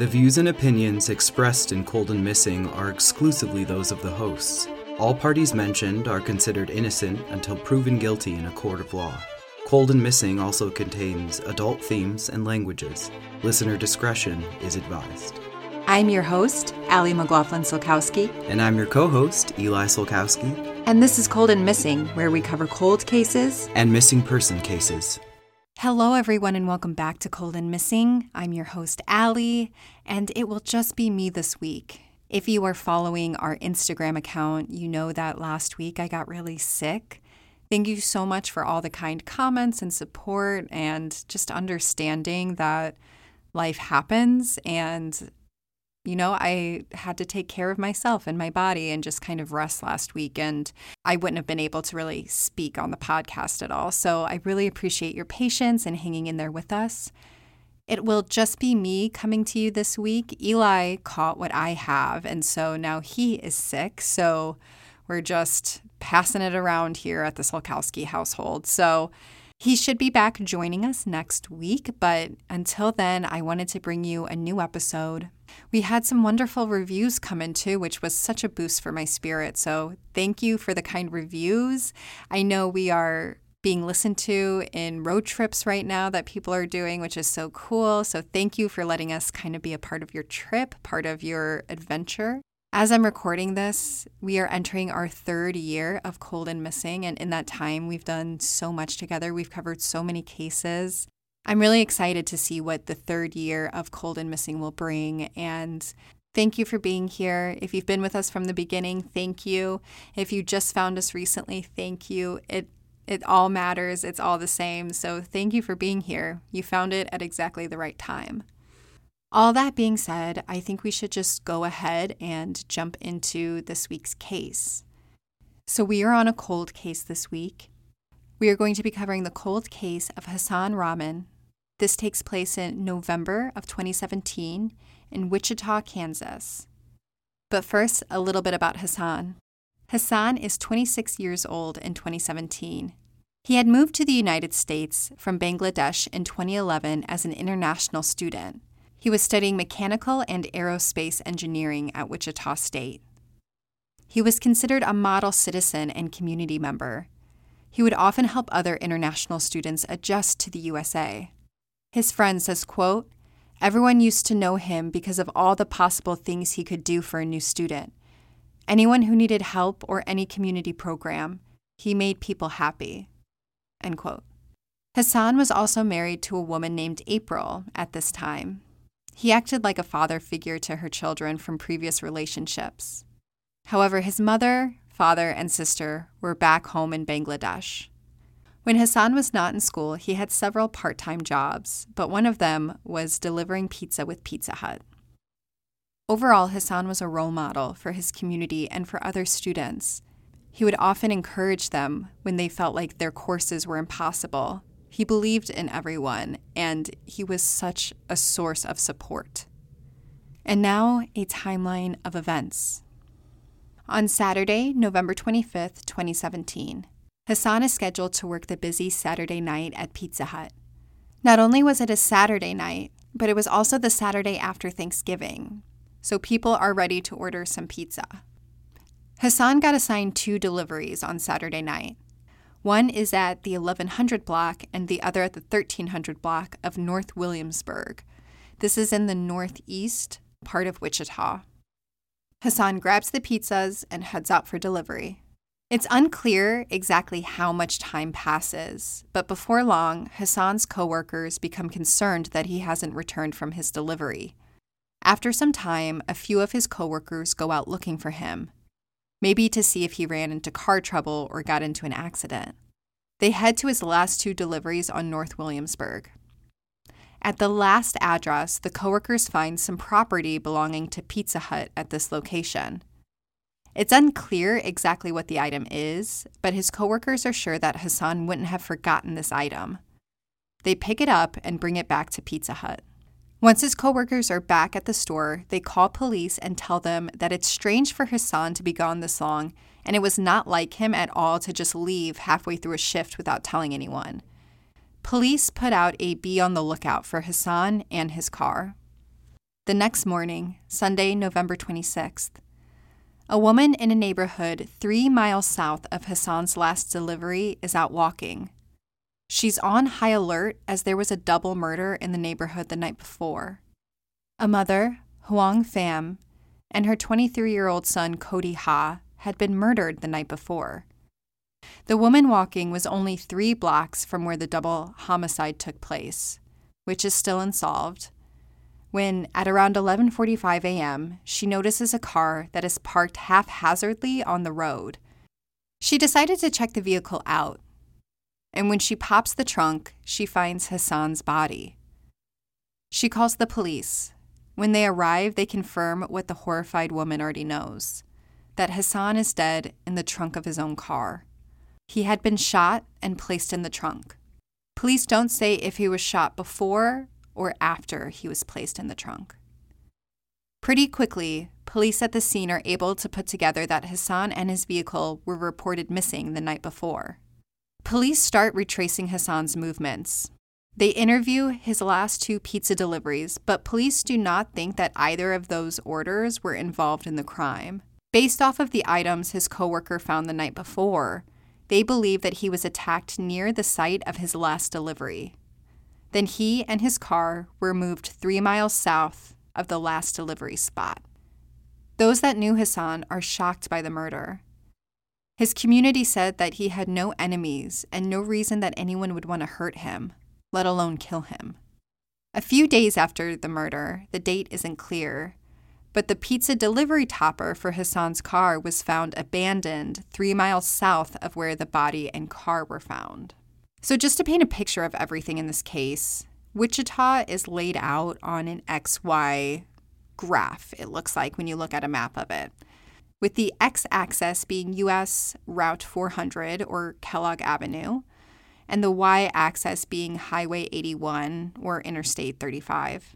The views and opinions expressed in Cold and Missing are exclusively those of the hosts. All parties mentioned are considered innocent until proven guilty in a court of law. Cold and Missing also contains adult themes and languages. Listener discretion is advised. I'm your host, Allie McLaughlin-Solkowski. And I'm your co-host, Eli Solkowski. And this is Cold and Missing, where we cover cold cases and missing person cases. Hello, everyone, and welcome back to Cold and Missing. I'm your host, Allie, and it will just be me this week. If you are following our Instagram account, you know that last week I got really sick. Thank you so much for all the kind comments and support and just understanding that life happens. And, you know, I had to take care of myself and my body and just kind of rest last week. And I wouldn't have been able to really speak on the podcast at all. So I really appreciate your patience and hanging in there with us. It will just be me coming to you this week. Eli caught what I have, and so now he is sick. So we're just passing it around here at the Solkowski household. So he should be back joining us next week, but until then, I wanted to bring you a new episode. We had some wonderful reviews come in too, which was such a boost for my spirit. So thank you for the kind reviews. I know we are being listened to in road trips right now that people are doing, which is so cool. So thank you for letting us kind of be a part of your trip, part of your adventure. As I'm recording this, we are entering our third year of Cold and Missing, and in that time, we've done so much together. We've covered so many cases. I'm really excited to see what the third year of Cold and Missing will bring, and thank you for being here. If you've been with us from the beginning, thank you. If you just found us recently, thank you. It all matters. It's all the same. So thank you for being here. You found it at exactly the right time. All that being said, I think we should just go ahead and jump into this week's case. So we are on a cold case this week. We are going to be covering the cold case of Hassan Rahman. This takes place in November of 2017 in Wichita, Kansas. But first, a little bit about Hassan. Hassan is 26 years old in 2017. He had moved to the United States from Bangladesh in 2011 as an international student. He was studying mechanical and aerospace engineering at Wichita State. He was considered a model citizen and community member. He would often help other international students adjust to the USA. His friend says, quote, "Everyone used to know him because of all the possible things he could do for a new student. Anyone who needed help or any community program, he made people happy." End quote. Hassan was also married to a woman named April at this time. He acted like a father figure to her children from previous relationships. However, his mother, father, and sister were back home in Bangladesh. When Hassan was not in school, he had several part-time jobs, but one of them was delivering pizza with Pizza Hut. Overall, Hassan was a role model for his community and for other students. He would often encourage them when they felt like their courses were impossible. He believed in everyone, and he was such a source of support. And now, a timeline of events. On Saturday, November 25th, 2017, Hassan is scheduled to work the busy Saturday night at Pizza Hut. Not only was it a Saturday night, but it was also the Saturday after Thanksgiving, so people are ready to order some pizza. Hassan got assigned 2 deliveries on Saturday night. One is at the 1100 block and the other at the 1300 block of North Williamsburg. This is in the northeast part of Wichita. Hassan grabs the pizzas and heads out for delivery. It's unclear exactly how much time passes, but before long, Hassan's coworkers become concerned that he hasn't returned from his delivery. After some time, a few of his coworkers go out looking for him, maybe to see if he ran into car trouble or got into an accident. They head to his last 2 deliveries on North Williamsburg. At the last address, the coworkers find some property belonging to Pizza Hut at this location. It's unclear exactly what the item is, but his coworkers are sure that Hassan wouldn't have forgotten this item. They pick it up and bring it back to Pizza Hut. Once his coworkers are back at the store, they call police and tell them that it's strange for Hassan to be gone this long, and it was not like him at all to just leave halfway through a shift without telling anyone. Police put out a be on the lookout for Hassan and his car. The next morning, Sunday, November 26th, a woman in a neighborhood 3 miles south of Hassan's last delivery is out walking. She's on high alert as there was a double murder in the neighborhood the night before. A mother, Hoang Pham, and her 23-year-old son, Cody Ha, had been murdered the night before. The woman walking was only 3 blocks from where the double homicide took place, which is still unsolved, when, at around 11:45 a.m., she notices a car that is parked haphazardly on the road. She decided to check the vehicle out, and when she pops the trunk, she finds Hassan's body. She calls the police. When they arrive, they confirm what the horrified woman already knows, that Hassan is dead in the trunk of his own car. He had been shot and placed in the trunk. Police don't say if he was shot before or after he was placed in the trunk. Pretty quickly, police at the scene are able to put together that Hassan and his vehicle were reported missing the night before. Police start retracing Hassan's movements. They interview his last 2 pizza deliveries, but police do not think that either of those orders were involved in the crime. Based off of the items his coworker found the night before, they believe that he was attacked near the site of his last delivery. Then he and his car were moved 3 miles south of the last delivery spot. Those that knew Hassan are shocked by the murder. His community said that he had no enemies and no reason that anyone would want to hurt him, let alone kill him. A few days after the murder, the date isn't clear, but the pizza delivery topper for Hassan's car was found abandoned 3 miles south of where the body and car were found. So just to paint a picture of everything in this case, Wichita is laid out on an XY graph, it looks like when you look at a map of it, with the x-axis being U.S. Route 400 or Kellogg Avenue, and the y-axis being Highway 81 or Interstate 35.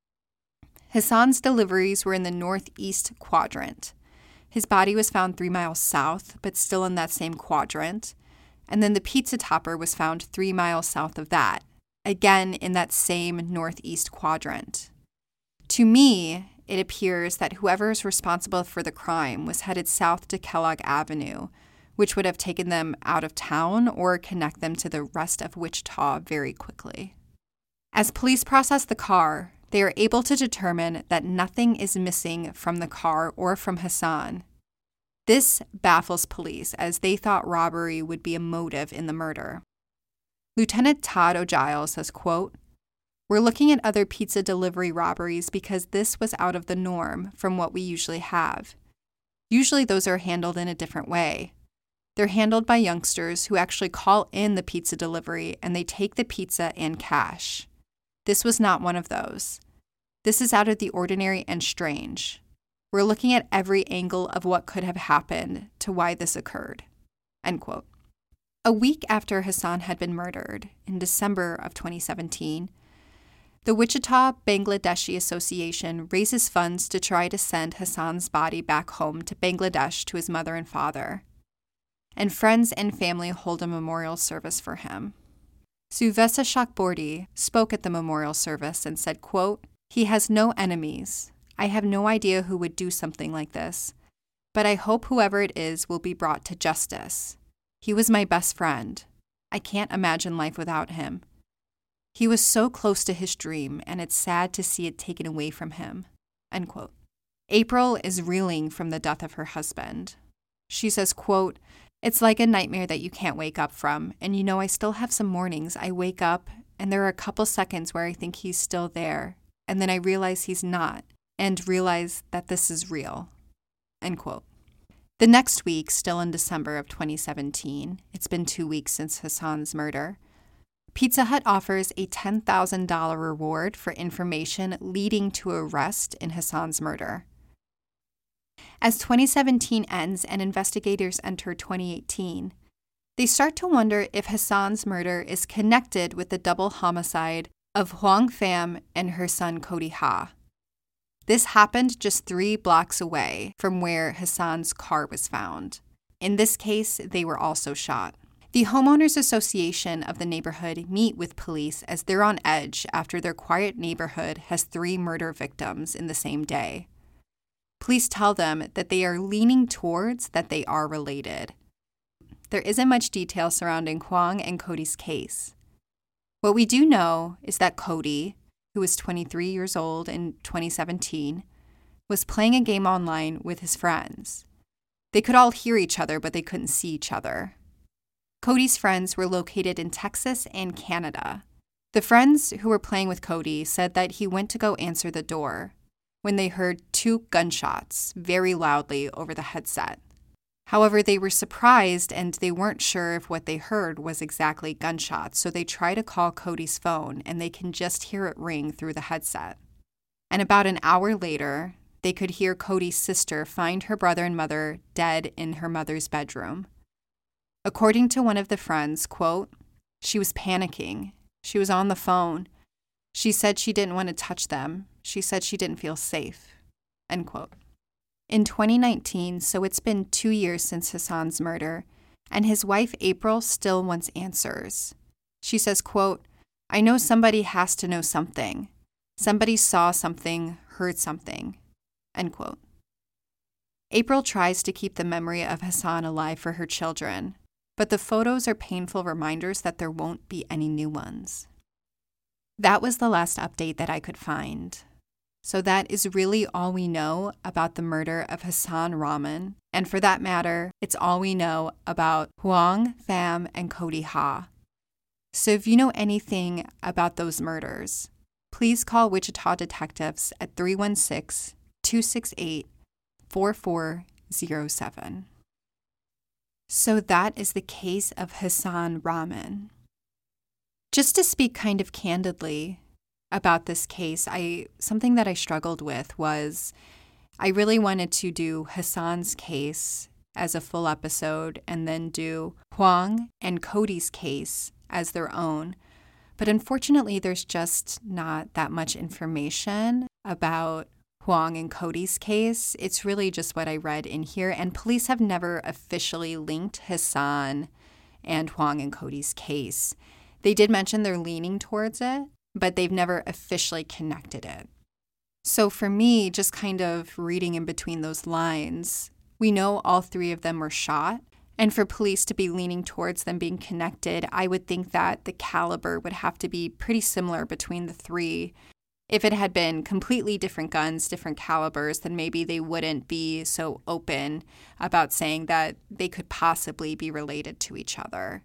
Hassan's deliveries were in the northeast quadrant. His body was found 3 miles south, but still in that same quadrant. And then the pizza topper was found 3 miles south of that, again in that same northeast quadrant. To me, it appears that whoever is responsible for the crime was headed south to Kellogg Avenue, which would have taken them out of town or connect them to the rest of Wichita very quickly. As police process the car, they are able to determine that nothing is missing from the car or from Hassan. This baffles police, as they thought robbery would be a motive in the murder. Lieutenant Todd O'Giles says, quote, "We're looking at other pizza delivery robberies because this was out of the norm from what we usually have. Usually those are handled in a different way. They're handled by youngsters who actually call in the pizza delivery and they take the pizza and cash. This was not one of those. This is out of the ordinary and strange. We're looking at every angle of what could have happened to why this occurred." End quote. A week after Hassan had been murdered, in December of 2017, the Wichita Bangladeshi Association raises funds to try to send Hassan's body back home to Bangladesh to his mother and father. And friends and family hold a memorial service for him. Suvesa Shakbordi spoke at the memorial service and said, quote, "He has no enemies. I have no idea who would do something like this, but I hope whoever it is will be brought to justice. He was my best friend. I can't imagine life without him. He was so close to his dream, and it's sad to see it taken away from him." End quote. April is reeling from the death of her husband. She says, quote, "It's like a nightmare that you can't wake up from, and I still have some mornings I wake up, and there are a couple seconds where I think he's still there, and then I realize he's not, and realize that this is real." End quote. The next week, still in December of 2017, it's been 2 weeks since Hassan's murder, Pizza Hut offers a $10,000 reward for information leading to arrest in Hassan's murder. As 2017 ends and investigators enter 2018, they start to wonder if Hassan's murder is connected with the double homicide of Hoang Pham and her son Cody Ha. This happened just 3 blocks away from where Hassan's car was found. In this case, they were also shot. The Homeowners Association of the neighborhood meet with police as they're on edge after their quiet neighborhood has 3 murder victims in the same day. Police tell them that they are leaning towards that they are related. There isn't much detail surrounding Hwang and Cody's case. What we do know is that Cody, who was 23 years old in 2017, was playing a game online with his friends. They could all hear each other, but they couldn't see each other. Cody's friends were located in Texas and Canada. The friends who were playing with Cody said that he went to go answer the door when they heard 2 gunshots very loudly over the headset. However, they were surprised and they weren't sure if what they heard was exactly gunshots, so they try to call Cody's phone and they can just hear it ring through the headset. And about an hour later, they could hear Cody's sister find her brother and mother dead in her mother's bedroom. According to one of the friends, quote, "She was panicking. She was on the phone. She said she didn't want to touch them. She said she didn't feel safe," end quote. In 2019, so it's been 2 years since Hassan's murder, and his wife April still wants answers. She says, quote, "I know somebody has to know something. Somebody saw something, heard something," end quote. April tries to keep the memory of Hassan alive for her children, but the photos are painful reminders that there won't be any new ones. That was the last update that I could find. So that is really all we know about the murder of Hassan Rahman, and for that matter, it's all we know about Hwang, Pham, and Cody Ha. So if you know anything about those murders, please call Wichita detectives at 316-268-4407. So that is the case of Hassan Rahman. Just to speak kind of candidly about this case, something that I struggled with was I really wanted to do Hassan's case as a full episode and then do Hwang and Cody's case as their own. But unfortunately, there's just not that much information about Hwang and Cody's case. It's really just what I read in here, and police have never officially linked Hassan and Hwang and Cody's case. They did mention they're leaning towards it, but they've never officially connected it. So for me, just kind of reading in between those lines, we know all 3 of them were shot, and for police to be leaning towards them being connected, I would think that the caliber would have to be pretty similar between the 3. If it had been completely different guns, different calibers, then maybe they wouldn't be so open about saying that they could possibly be related to each other.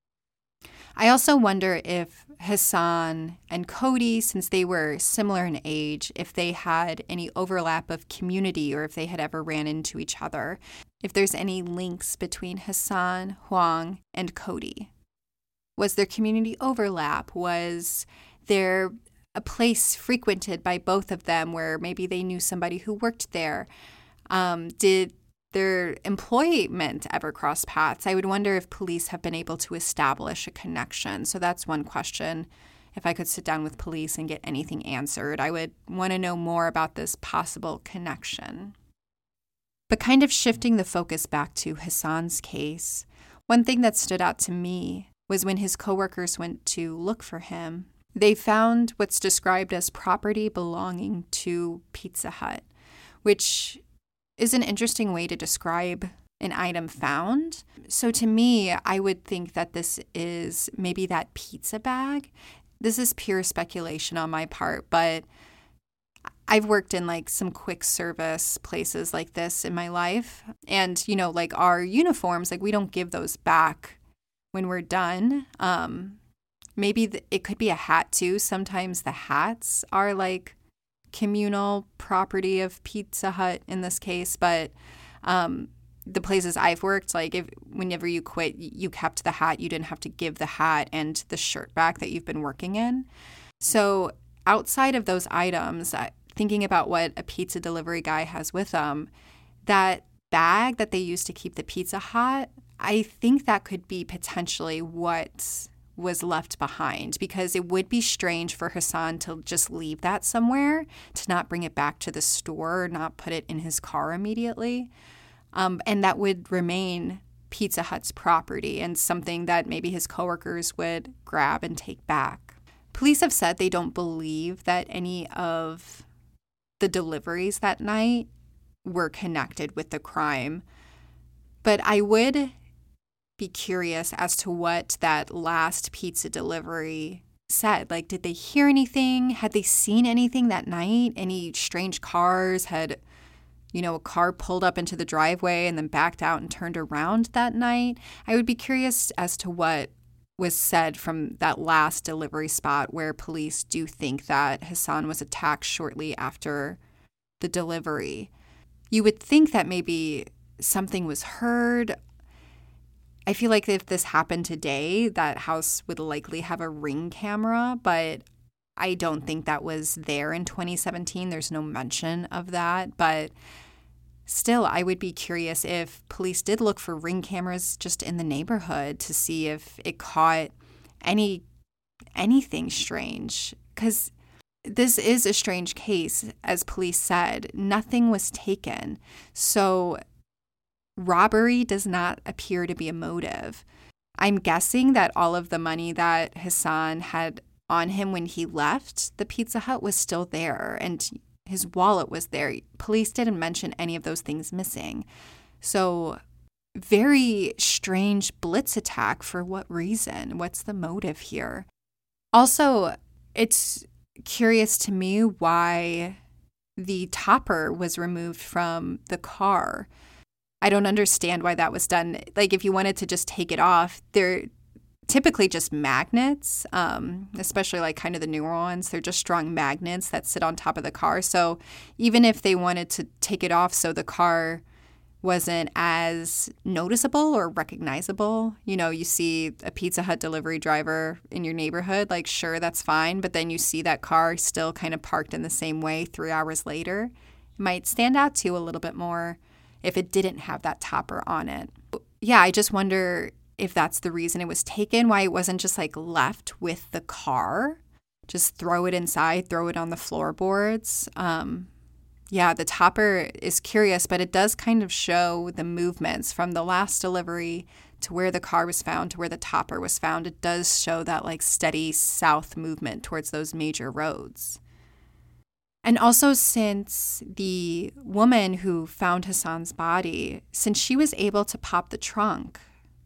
I also wonder if Hassan and Cody, since they were similar in age, if they had any overlap of community or if they had ever ran into each other, if there's any links between Hassan, Hwang, and Cody. Was there community overlap? Was there a place frequented by both of them where maybe they knew somebody who worked there? Did their employment ever cross paths? I would wonder if police have been able to establish a connection. So that's one question. If I could sit down with police and get anything answered, I would want to know more about this possible connection. But kind of shifting the focus back to Hassan's case, one thing that stood out to me was when his coworkers went to look for him, they found what's described as property belonging to Pizza Hut, which is an interesting way to describe an item found. So to me, I would think that this is maybe that pizza bag. This is pure speculation on my part, but I've worked in like some quick service places like this in my life. And, like our uniforms, like we don't give those back when we're done. Maybe it could be a hat too. Sometimes the hats are like communal property of Pizza Hut in this case, but the places I've worked, like whenever you quit, you kept the hat. You didn't have to give the hat and the shirt back that you've been working in. So outside of those items, thinking about what a pizza delivery guy has with them, that bag that they use to keep the pizza hot, I think that could be potentially what was left behind, because it would be strange for Hassan to just leave that somewhere, to not bring it back to the store, not put it in his car immediately. And that would remain Pizza Hut's property and something that maybe his coworkers would grab and take back. Police have said they don't believe that any of the deliveries that night were connected with the crime. But I would be curious as to what that last pizza delivery said. Like, did they hear anything? Had they seen anything that night? Any strange cars? Had, a car pulled up into the driveway and then backed out and turned around that night? I would be curious as to what was said from that last delivery spot where police do think that Hassan was attacked shortly after the delivery. You would think that maybe something was heard. I feel like if this happened today, that house would likely have a Ring camera, but I don't think that was there in 2017. There's no mention of that. But still, I would be curious if police did look for Ring cameras just in the neighborhood to see if it caught anything strange. Because this is a strange case, as police said. Nothing was taken. So robbery does not appear to be a motive. I'm guessing that all of the money that Hassan had on him when he left the Pizza Hut was still there, and his wallet was there. Police didn't mention any of those things missing. So very strange blitz attack. For what reason? What's the motive here? Also, it's curious to me why the topper was removed from the car. I don't understand why that was done. Like, if you wanted to just take it off, they're typically just magnets, especially like kind of the newer ones. They're just strong magnets that sit on top of the car. So even if they wanted to take it off so the car wasn't as noticeable or recognizable, you see a Pizza Hut delivery driver in your neighborhood, like, sure, that's fine. But then you see that car still kind of parked in the same way 3 hours later. It might stand out to you a little bit more if it didn't have that topper on it. Yeah, I just wonder if that's the reason it was taken, why it wasn't just like left with the car. Just throw it inside, throw it on the floorboards. Yeah, the topper is curious, but it does kind of show the movements from the last delivery to where the car was found to where the topper was found. It does show that like steady south movement towards those major roads. And also, since the woman who found Hassan's body, since she was able to pop the trunk,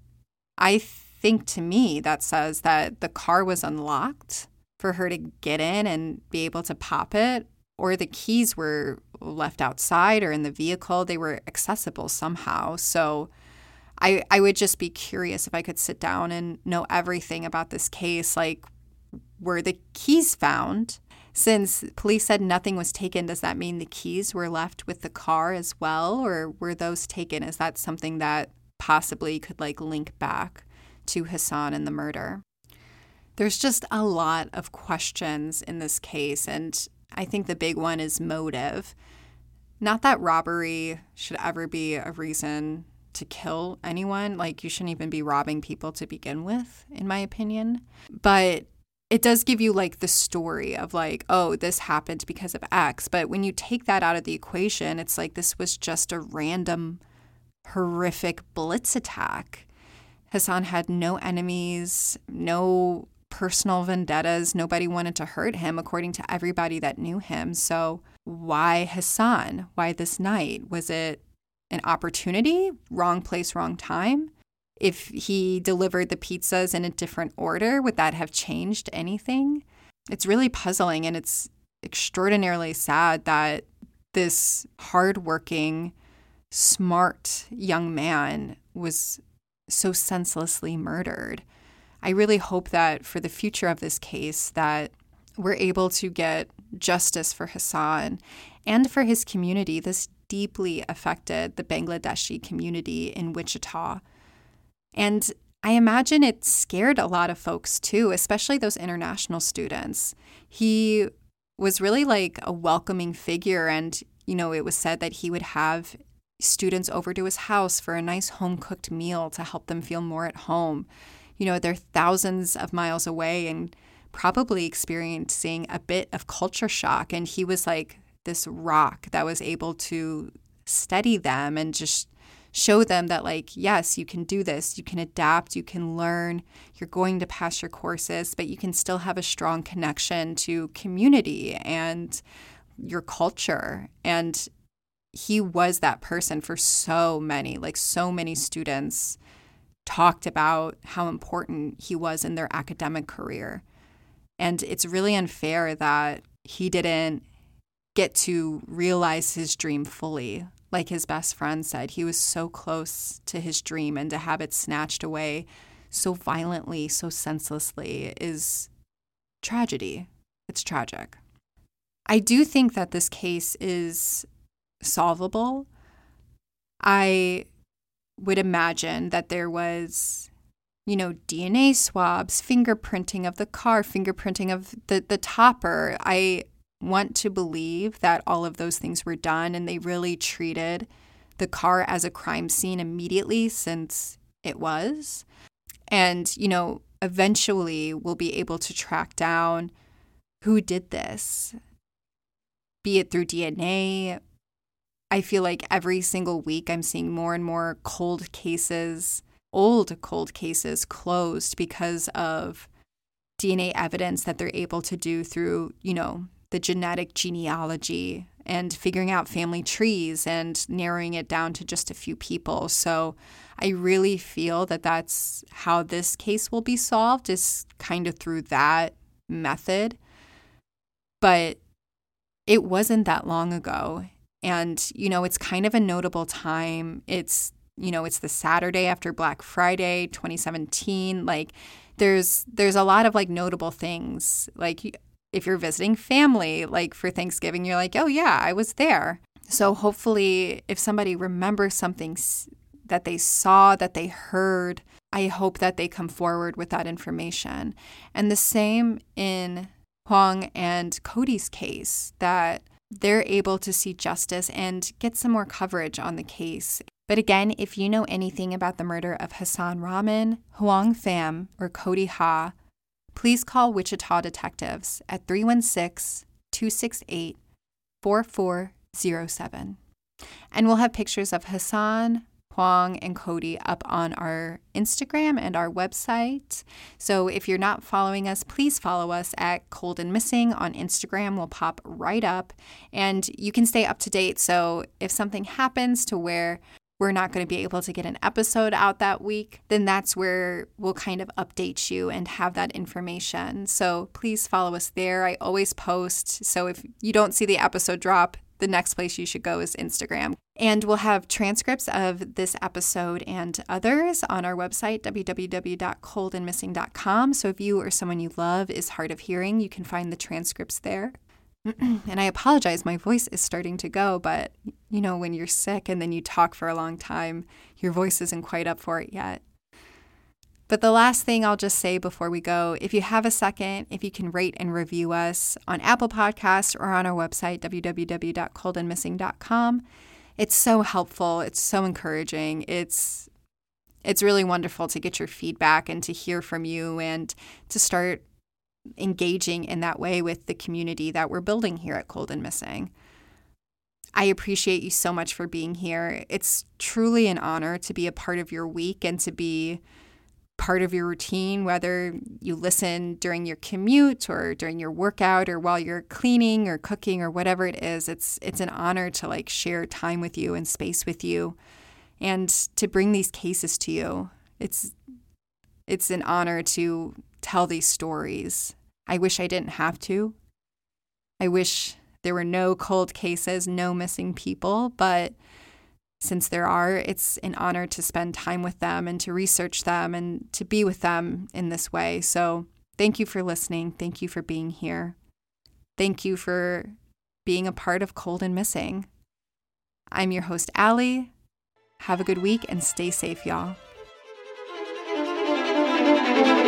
I think to me that says that the car was unlocked for her to get in and be able to pop it, or the keys were left outside or in the vehicle. They were accessible somehow. So I would just be curious if I could sit down and know everything about this case. Like, were the keys found? Since police said nothing was taken, does that mean the keys were left with the car as well? Or were those taken? Is that something that possibly could like link back to Hassan and the murder? There's just a lot of questions in this case, and I think the big one is motive. Not that robbery should ever be a reason to kill anyone. Like, you shouldn't even be robbing people to begin with, in my opinion. But it does give you like the story of like, oh, this happened because of X. But when you take that out of the equation, it's like this was just a random, horrific blitz attack. Hassan had no enemies, no personal vendettas. Nobody wanted to hurt him, according to everybody that knew him. So why Hassan? Why this night? Was it an opportunity? Wrong place, wrong time? If he delivered the pizzas in a different order, would that have changed anything? It's really puzzling, and it's extraordinarily sad that this hardworking, smart young man was so senselessly murdered. I really hope that for the future of this case that we're able to get justice for Hassan and for his community. This deeply affected the Bangladeshi community in Wichita. And I imagine it scared a lot of folks too, especially those international students. He was really like a welcoming figure, and, it was said that he would have students over to his house for a nice home-cooked meal to help them feel more at home. They're thousands of miles away and probably experiencing a bit of culture shock, and he was like this rock that was able to steady them and just show them that, like, yes, you can do this, you can adapt, you can learn, you're going to pass your courses, but you can still have a strong connection to community and your culture. And he was that person for so many students talked about how important he was in their academic career. And it's really unfair that he didn't get to realize his dream fully. Like his best friend said, he was so close to his dream, and to have it snatched away so violently, so senselessly is tragedy. It's tragic. I do think that this case is solvable. I would imagine that there was, DNA swabs, fingerprinting of the car, fingerprinting of the topper. I want to believe that all of those things were done and they really treated the car as a crime scene immediately, since it was. And, eventually we'll be able to track down who did this, be it through DNA. I feel like every single week I'm seeing more and more old cold cases closed because of DNA evidence that they're able to do through, the genetic genealogy and figuring out family trees and narrowing it down to just a few people. So I really feel that that's how this case will be solved, is kind of through that method. But it wasn't that long ago. And, it's kind of a notable time. It's the Saturday after Black Friday, 2017. Like, there's a lot of, like, notable things. Like, if you're visiting family, like, for Thanksgiving, you're like, oh, yeah, I was there. So hopefully if somebody remembers something that they saw, that they heard, I hope that they come forward with that information. And the same in Hoang and Cody's case, that they're able to see justice and get some more coverage on the case. But again, if you know anything about the murder of Hassan Rahman, Hoang Pham, or Cody Ha, please call Wichita detectives at 316-268-4407. And we'll have pictures of Hassan, Hoang, and Cody up on our Instagram and our website. So if you're not following us, please follow us at Cold and Missing on Instagram. We'll pop right up and you can stay up to date. So if something happens to where we're not going to be able to get an episode out that week, then that's where we'll kind of update you and have that information. So please follow us there. I always post. So if you don't see the episode drop, the next place you should go is Instagram. And we'll have transcripts of this episode and others on our website, www.coldandmissing.com. So if you or someone you love is hard of hearing, you can find the transcripts there. And I apologize, my voice is starting to go, but when you're sick and then you talk for a long time, your voice isn't quite up for it yet. But the last thing I'll just say before we go, if you have a second, if you can rate and review us on Apple Podcasts or on our website, www.coldandmissing.com, it's so helpful. It's so encouraging. It's really wonderful to get your feedback and to hear from you and to start engaging in that way with the community that we're building here at Cold and Missing. I appreciate you so much for being here. It's truly an honor to be a part of your week and to be part of your routine, whether you listen during your commute or during your workout or while you're cleaning or cooking or whatever it is. It's an honor to like share time with you and space with you and to bring these cases to you. It's an honor to tell these stories. I wish I didn't have to. I wish there were no cold cases, no missing people, but since there are, it's an honor to spend time with them and to research them and to be with them in this way. So thank you for listening. Thank you for being here. Thank you for being a part of Cold and Missing. I'm your host, Allie. Have a good week and stay safe, y'all.